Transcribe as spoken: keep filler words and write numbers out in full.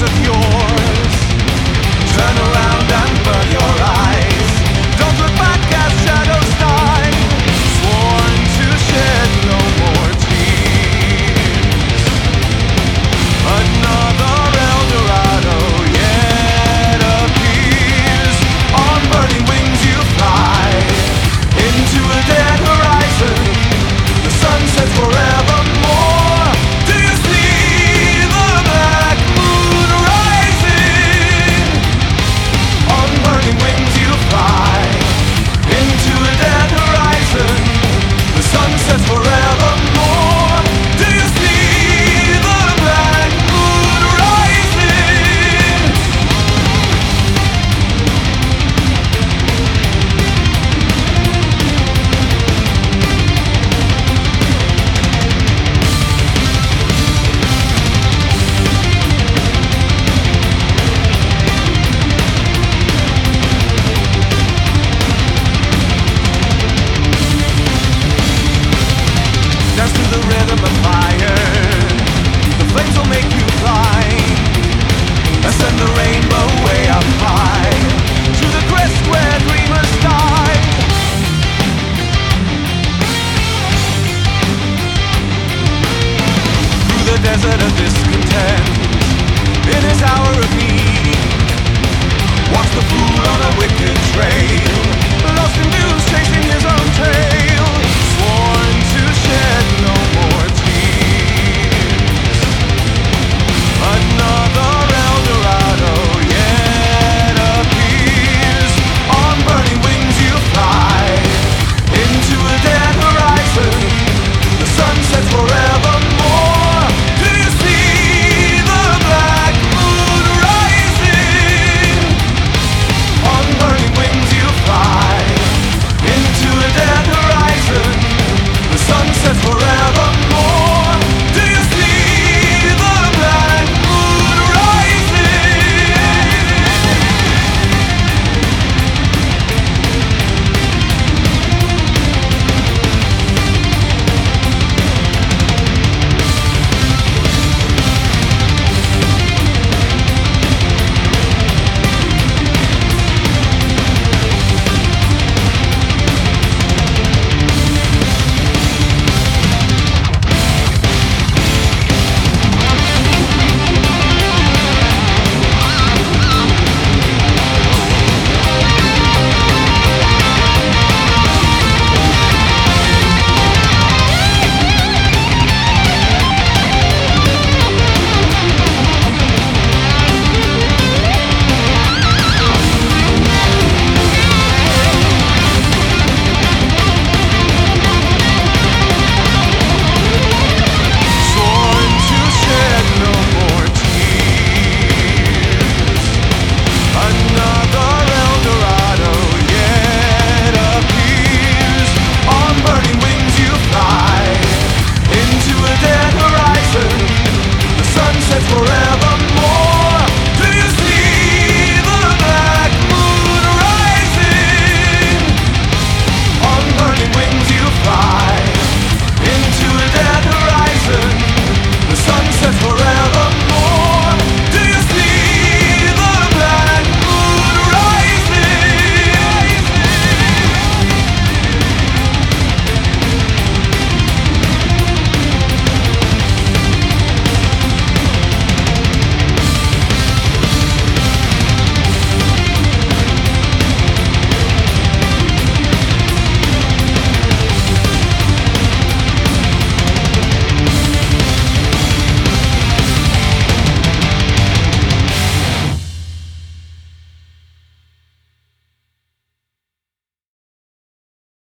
of yours. Turn around and burn your eyes. Don't look back as shadows die. Sworn to shed no more tears. Another El Dorado yet appears. On burning wings you fly into a dead horizon. The sun sets forevermore. Do you see the black moon rising? On burning wings you fly into a dead horizon. The sun sets forevermore. Do you see the black moon rising? Dance to the rhythm of fire. The flames will make you fly. And send the rainbow way up high to the crest where dreamers die. Through the desert of discontent, in his hour of need, walks the fool on a wicked trail, lost in views, chasing his own tail.